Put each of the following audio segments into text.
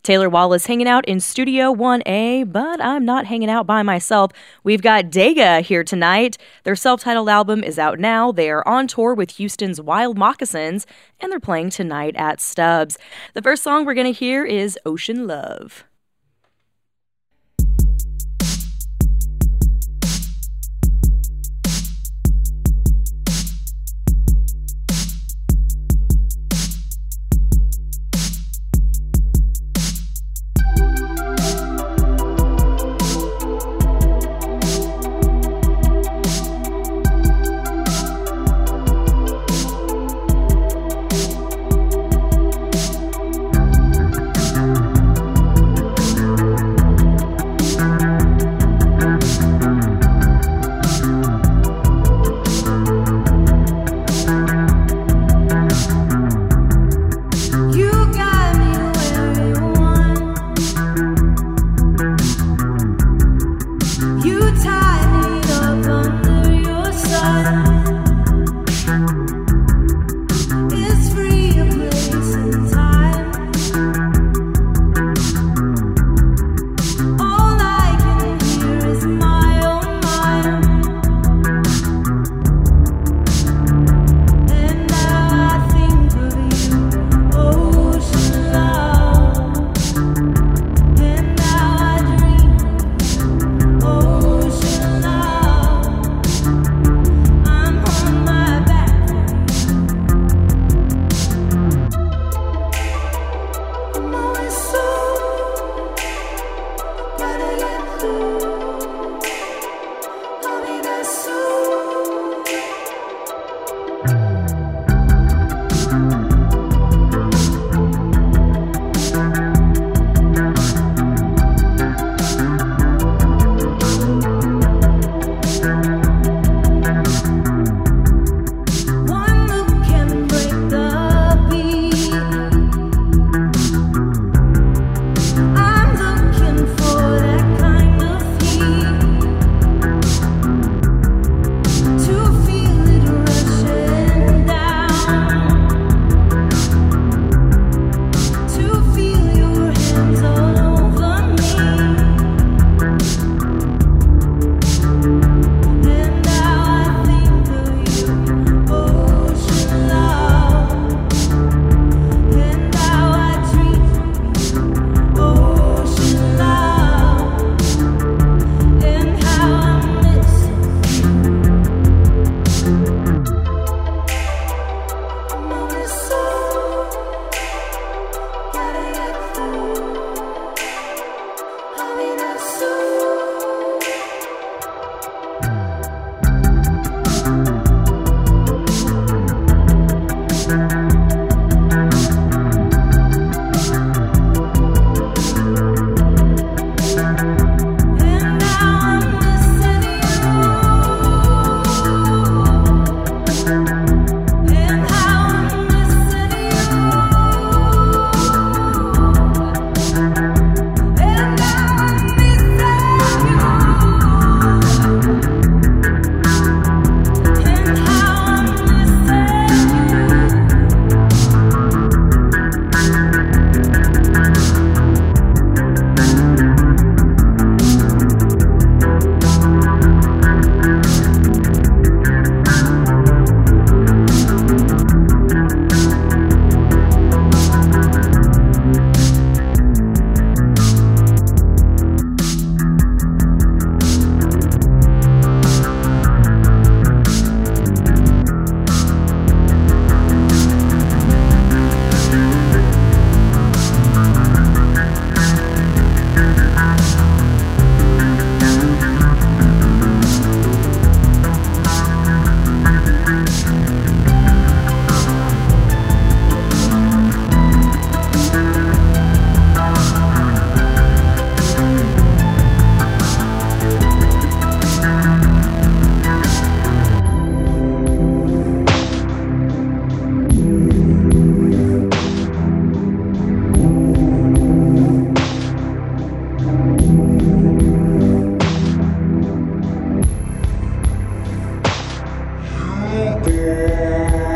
Taylor Wallace hanging out in Studio 1A, but I'm not hanging out by myself. We've got Dega here tonight. Their self-titled album is out now. They are on tour with Houston's Wild Moccasins, and they're playing tonight at Stubbs. The first song we're going to hear is Ocean Love.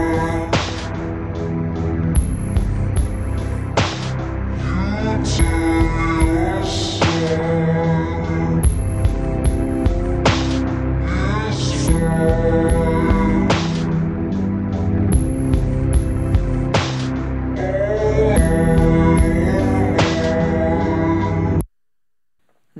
Thank you.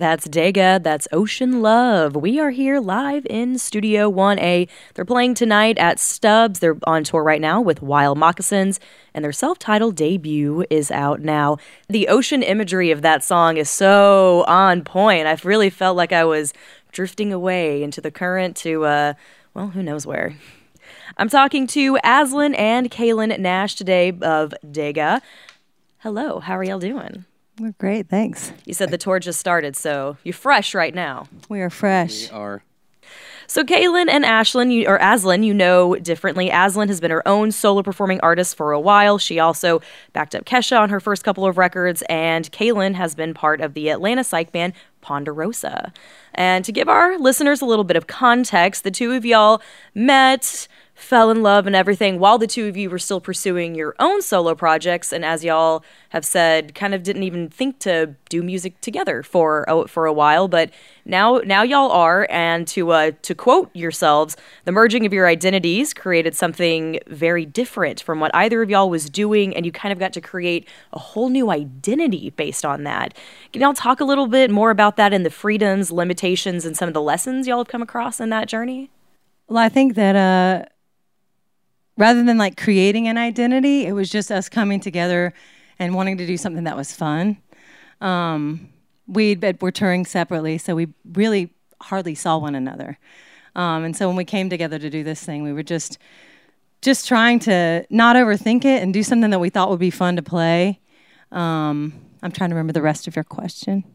That's Dega. That's Ocean Love. We are here live in Studio 1A. They're playing tonight at Stubbs. They're on tour right now with Wild Moccasins, and their self-titled debut is out now. The ocean imagery of that song is so on point. I really felt like I was drifting away into the current to, well, who knows where. I'm talking to Aslan and Kaylin Nash today of Dega. Hello, how are y'all doing? We're great, thanks. You said the tour just started, so you're fresh right now. We are fresh. We are. So Kaylin and Aslan, you know differently. Aslan has been her own solo performing artist for a while. She also backed up Kesha on her first couple of records, and Kaylin has been part of the Atlanta psych band Ponderosa. And to give our listeners a little bit of context, the two of y'all met, fell in love and everything while the two of you were still pursuing your own solo projects, and as y'all have said, kind of didn't even think to do music together for a while, but now y'all are, and to quote yourselves, the merging of your identities created something very different from what either of y'all was doing, and you kind of got to create a whole new identity based on that. Can y'all talk a little bit more about that and the freedoms, limitations, and some of the lessons y'all have come across in that journey? Well, I think that rather than like creating an identity, it was just us coming together and wanting to do something that was fun. We're touring separately, so we really hardly saw one another. And so when we came together to do this thing, we were just trying to not overthink it and do something that we thought would be fun to play. I'm trying to remember the rest of your question.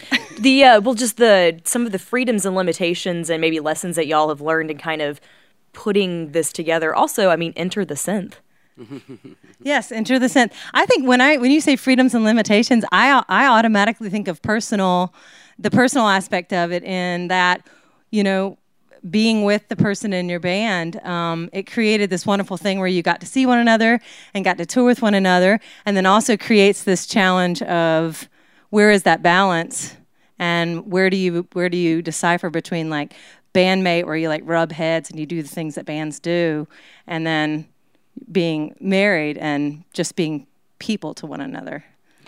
Some of the freedoms and limitations and maybe lessons that y'all have learned in kind of putting this together. Also, I mean, Enter the Synth. Yes, Enter the Synth. I think when you say freedoms and limitations, I automatically think of the personal aspect of it, in that, you know, being with the person in your band, it created this wonderful thing where you got to see one another and got to tour with one another, and then also creates this challenge of where is that balance, and where do you decipher between like bandmate, where you like rub heads and you do the things that bands do, and then being married and just being people to one another.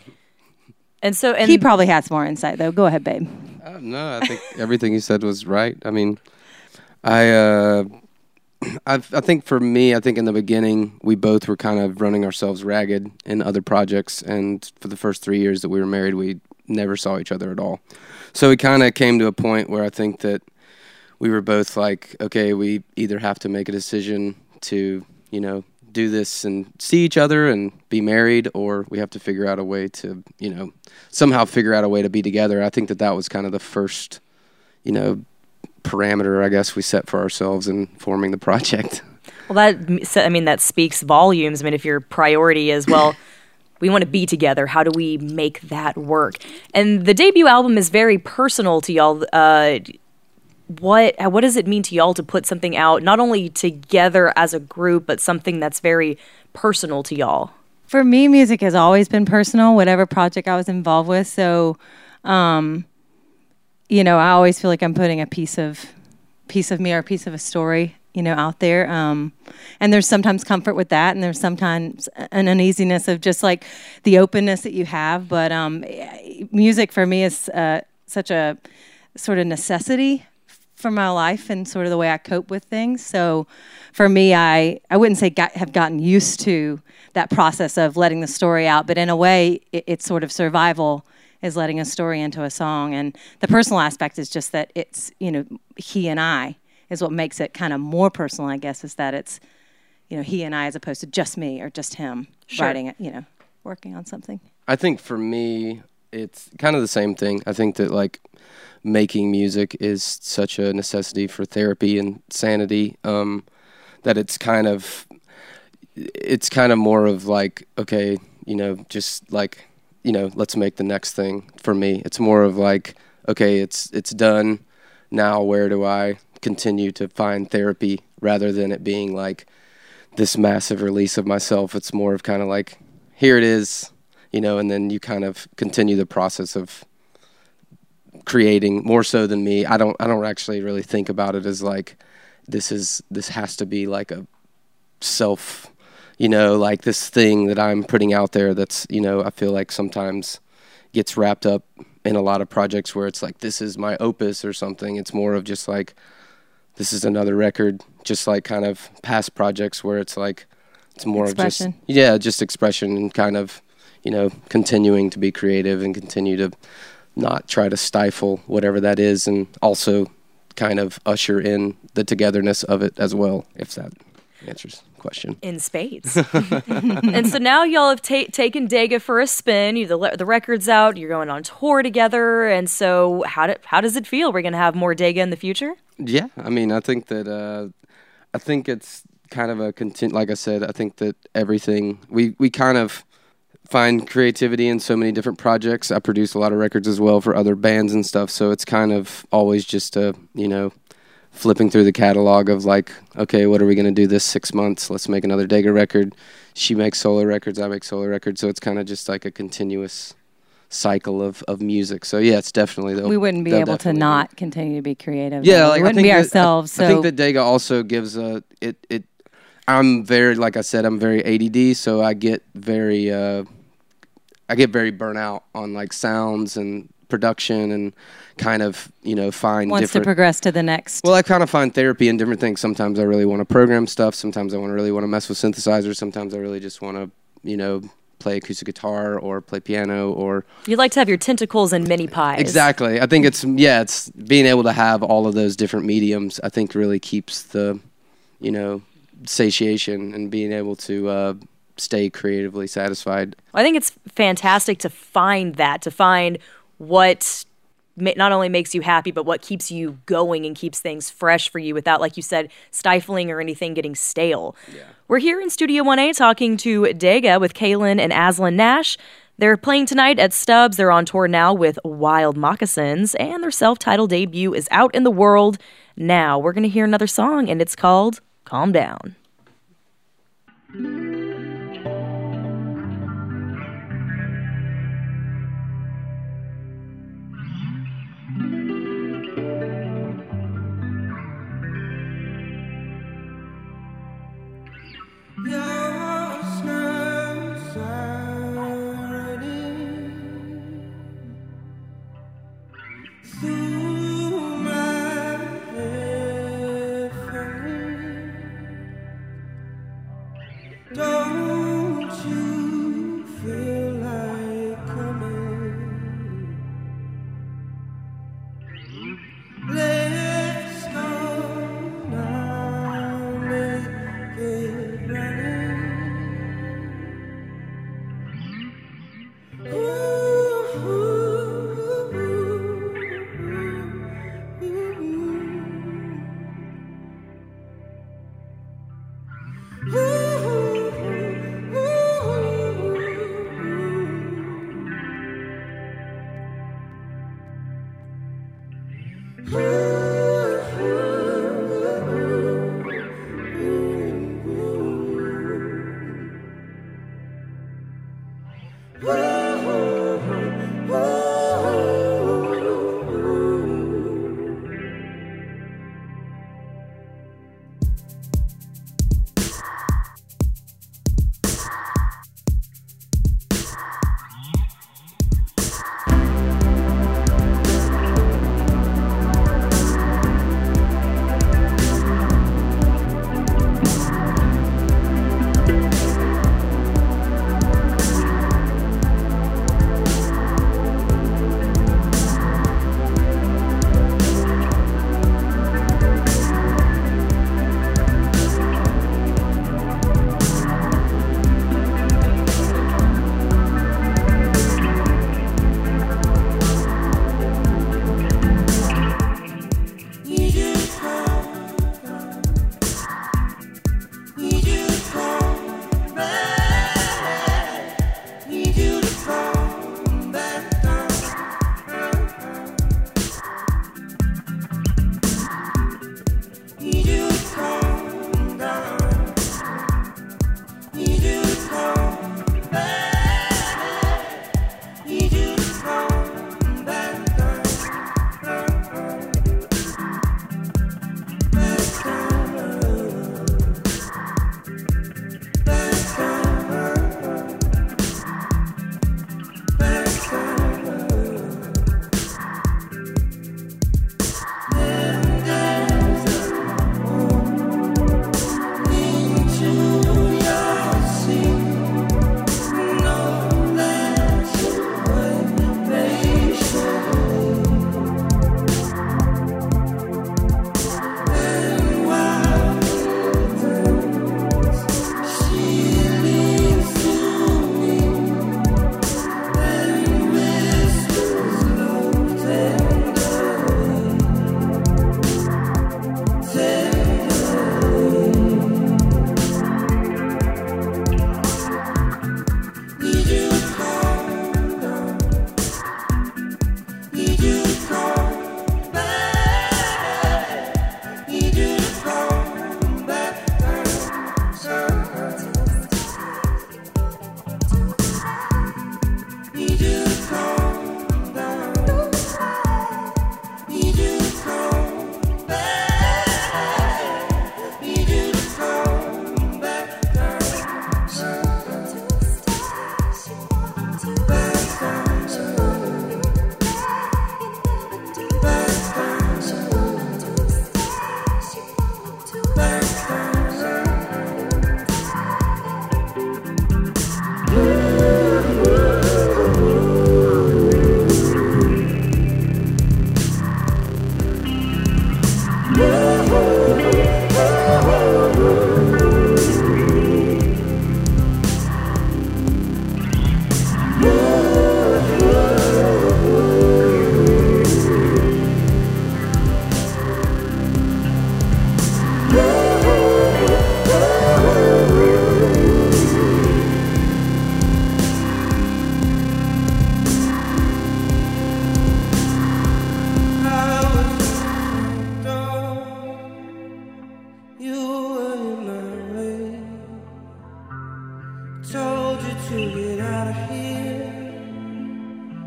And he probably has more insight though. Go ahead, babe. No, I think everything you said was right. I mean, I think for me, I think in the beginning we both were kind of running ourselves ragged in other projects, and for the first 3 years that we were married, we never saw each other at all. So it kind of came to a point where I think that we were both like, okay, we either have to make a decision to, you know, do this and see each other and be married, or we have to figure out a way to, you know, somehow figure out a way to be together. I think that was kind of the first, you know, parameter, I guess, we set for ourselves in forming the project. Well, that speaks volumes. I mean, if your priority is, well, we want to be together, how do we make that work? And the debut album is very personal to y'all. What does it mean to y'all to put something out, not only together as a group, but something that's very personal to y'all? For me, music has always been personal, whatever project I was involved with. So, you know, I always feel like I'm putting a piece of me or a piece of a story, you know, out there. And there's sometimes comfort with that, and there's sometimes an uneasiness of just like the openness that you have. But music for me is such a sort of necessity for my life and sort of the way I cope with things. So for me, I wouldn't say have gotten used to that process of letting the story out, but in a way, it's sort of survival is letting a story into a song. And the personal aspect is just that it's, you know, he and I is what makes it kind of more personal, I guess, is that it's, you know, he and I as opposed to just me or just him writing it, you know, working on something. I think for me, it's kind of the same thing. I think that like making music is such a necessity for therapy and sanity, that it's kind of more of like, okay, you know, just like, you know, let's make the next thing. For me, it's more of like, okay, it's done. Now where do I continue to find therapy, rather than it being like this massive release of myself. It's more of kind of like, here it is, you know, and then you kind of continue the process of creating more so than me. I don't actually really think about it as like, this has to be like a self, you know, like this thing that I'm putting out there that's, you know, I feel like sometimes gets wrapped up in a lot of projects where it's like, this is my opus or something. It's more of just like, this is another record, just like kind of past projects where it's like, it's more expression. of just, just expression and kind of, continuing to be creative and continue to not try to stifle whatever that is, and also kind of usher in the togetherness of it as well, if that answers the question. In spades. And so now y'all have taken Dega for a spin. The record's out. You're going on tour together. And so how does it feel? We're going to have more Dega in the future? Yeah, I mean, I think that I think it's kind of a like I said, I think that everything we kind of find creativity in so many different projects. I produce a lot of records as well for other bands and stuff, so it's kind of always just flipping through the catalog of like, okay, what are we going to do this 6 months? Let's make another Dega record. She makes solo records, I make solo records, so it's kind of just like a continuous cycle of music. So yeah, it's definitely we wouldn't be able to not continue to be creative. Yeah, we wouldn't be ourselves. I think that Dega also gives it. I'm very, like I said, I'm very ADD, so I get very burnt out on like sounds and production and kind of find wants different, to progress to the next. Well, I kind of find therapy in different things. Sometimes I really want to program stuff. Sometimes I really want to mess with synthesizers. Sometimes I really just want to play acoustic guitar or play piano, or you like to have your tentacles in mini pies. Exactly. I think it's being able to have all of those different mediums, I think really keeps the satiation and being able to stay creatively satisfied. I think it's fantastic to find what not only makes you happy, but what keeps you going and keeps things fresh for you without, like you said, stifling or anything getting stale. Yeah. We're here in Studio 1A talking to Dega with Kaylin and Aslan Nash. They're playing tonight at Stubbs. They're on tour now with Wild Moccasins, and their self-titled debut is out in the world now. We're going to hear another song, and it's called Calm Down.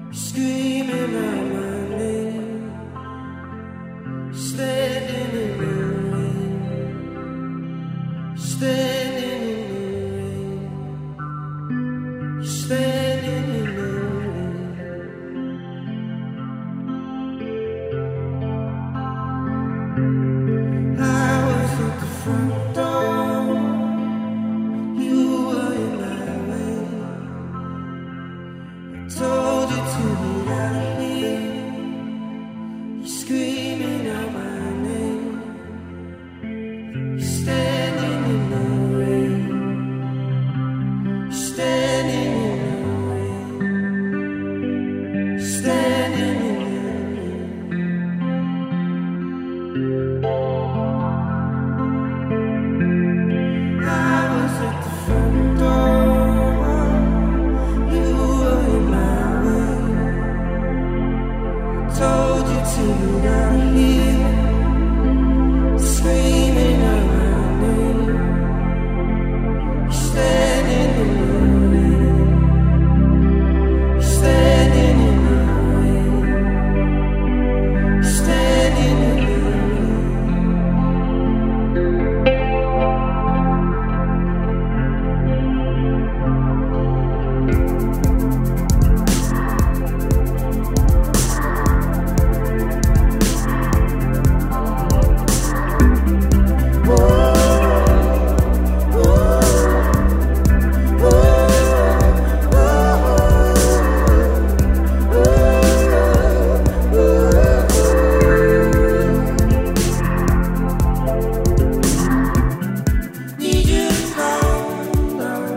Screaming out my name, standing in the rain, standing in the rain, standing in the rain. I was at the front door, you were in my way. I told you to get out of here. You're screaming out my name. You're standing in the rain. You're standing in the rain. You're standing in the rain. I was at the front door. You were in my way. Told you to get out of here. Screaming out my name. You're standing in the rain. You're standing in the rain. You're standing in the rain. Need you to calm down.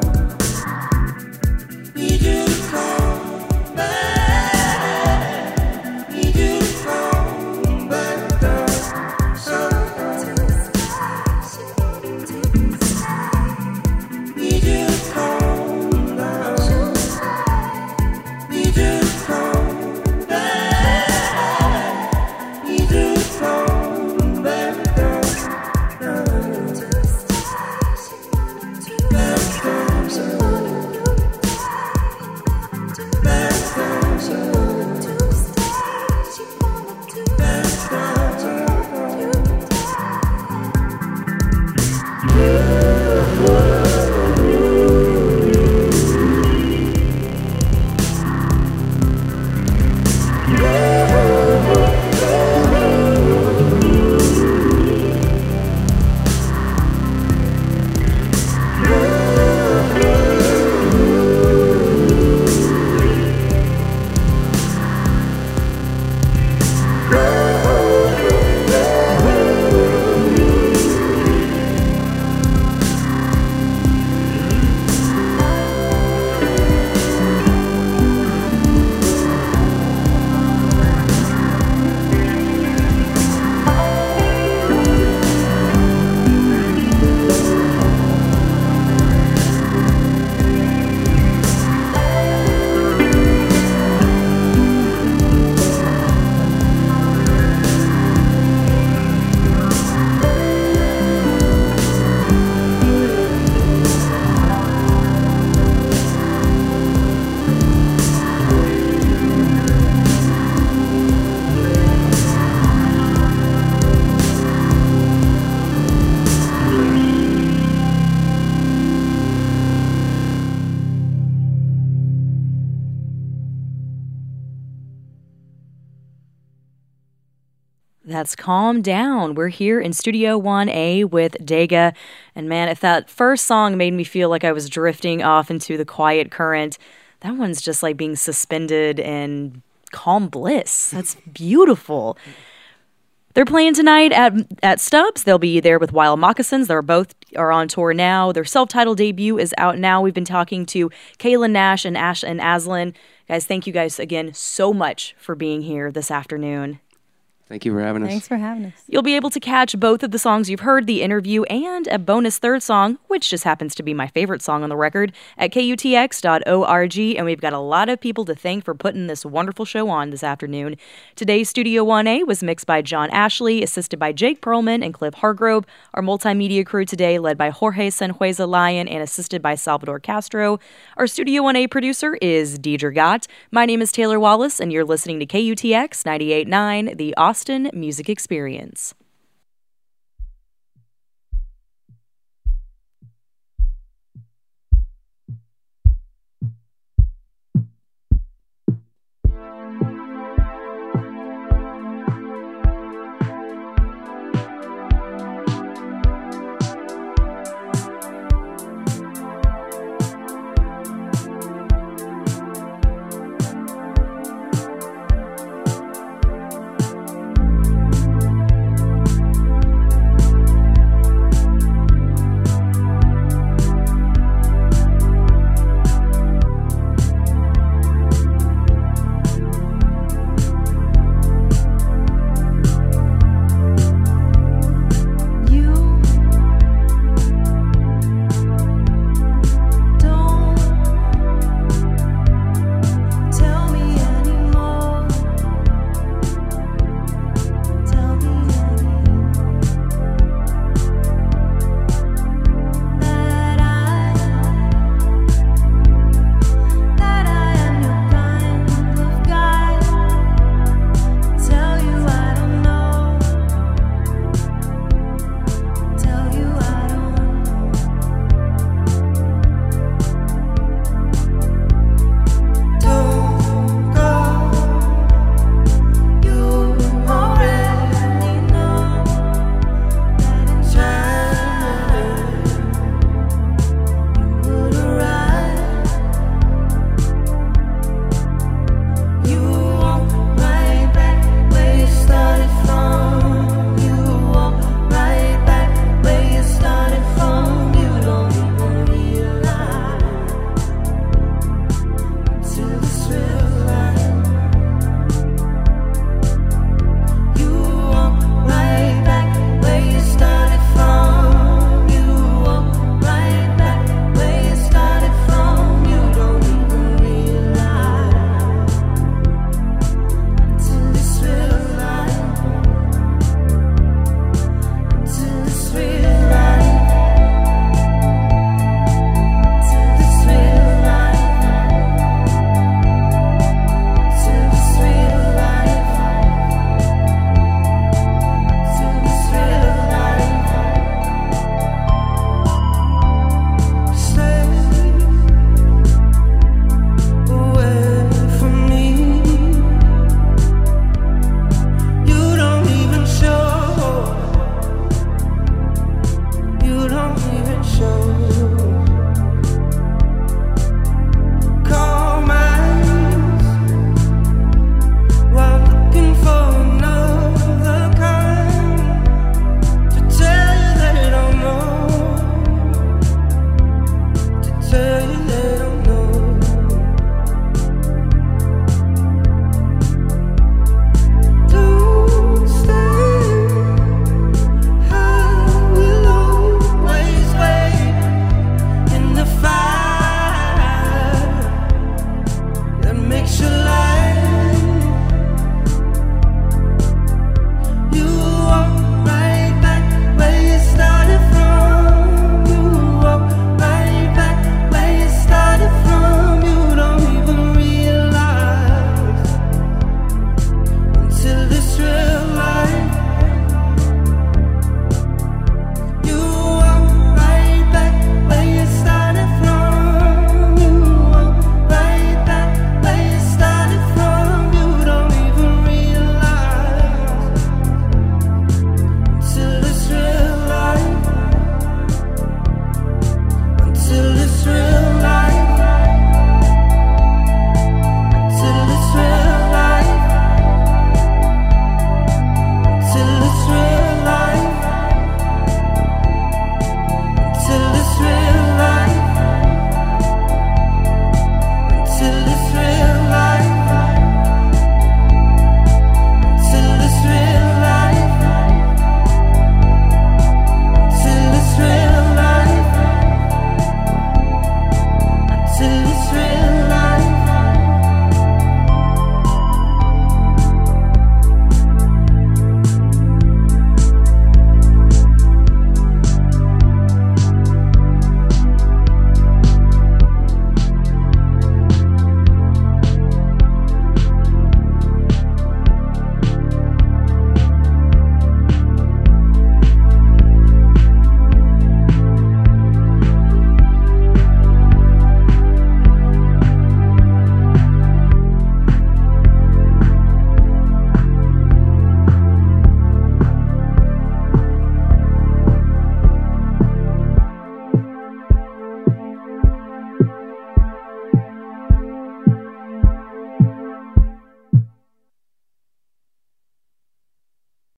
Need you to calm back. Need you to calm back down. Need you to calm down. Need you to calm back. Need you to calm back down. That's Calm Down. We're here in Studio 1A with Dega. And man, if that first song made me feel like I was drifting off into the quiet current, that one's just like being suspended in calm bliss. That's beautiful. They're playing tonight at Stubbs. They'll be there with Wild Moccasins. They're both are on tour now. Their self-titled debut is out now. We've been talking to Kaylin Nash and Ash and Aslan. Guys, thank you guys again so much for being here this afternoon. Thank you for having us. Thanks for having us. You'll be able to catch both of the songs you've heard, the interview and a bonus third song, which just happens to be my favorite song on the record, at KUTX.org. And we've got a lot of people to thank for putting this wonderful show on this afternoon. Today's Studio 1A was mixed by John Ashley, assisted by Jake Perlman and Cliff Hargrove. Our multimedia crew today led by Jorge Senhueza Lyon and assisted by Salvador Castro. Our Studio 1A producer is Deidre Gott. My name is Taylor Wallace, and you're listening to KUTX 98.9, the Austin Music Experience.